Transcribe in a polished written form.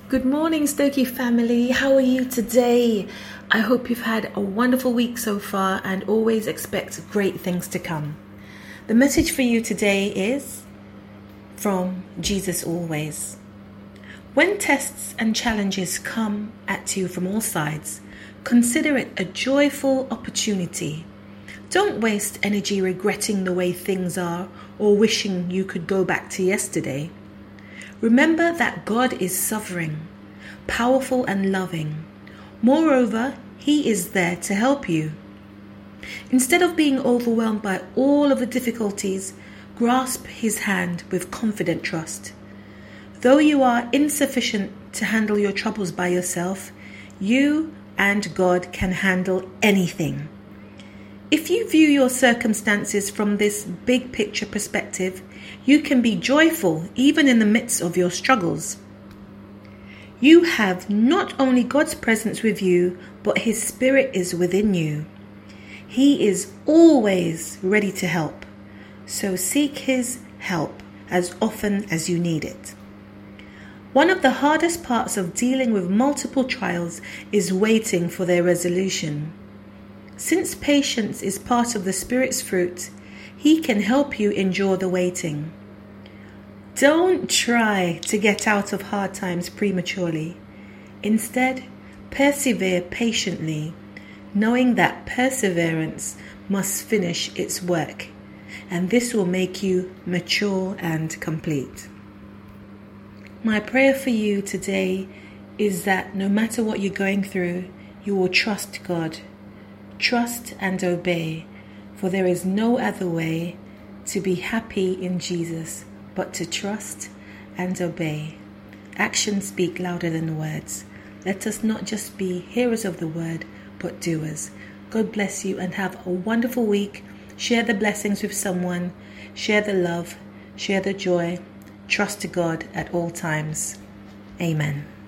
Good morning, Stokey family. How are you today? I hope you've had a wonderful week so far and always expect great things to come. The message for you today is from Jesus Always. When tests and challenges come at you from all sides, consider it a joyful opportunity. Don't waste energy regretting the way things are or wishing you could go back to yesterday. Remember that God is sovereign, powerful and loving. Moreover, He is there to help you. Instead of being overwhelmed by all of the difficulties, grasp His hand with confident trust. Though you are insufficient to handle your troubles by yourself, you and God can handle anything. If you view your circumstances from this big picture perspective, you can be joyful even in the midst of your struggles. You have not only God's presence with you, but His Spirit is within you. He is always ready to help, so seek His help as often as you need it. One of the hardest parts of dealing with multiple trials is waiting for their resolution. Since patience is part of the Spirit's fruit, He can help you endure the waiting. Don't try to get out of hard times prematurely. Instead, persevere patiently, knowing that perseverance must finish its work, and this will make you mature and complete. My prayer for you today is that no matter what you're going through, you will trust God. Trust and obey, for there is no other way to be happy in Jesus but to trust and obey. Actions speak louder than words. Let us not just be hearers of the word, but doers. God bless you and have a wonderful week. Share the blessings with someone. Share the love. Share the joy. Trust to God at all times. Amen.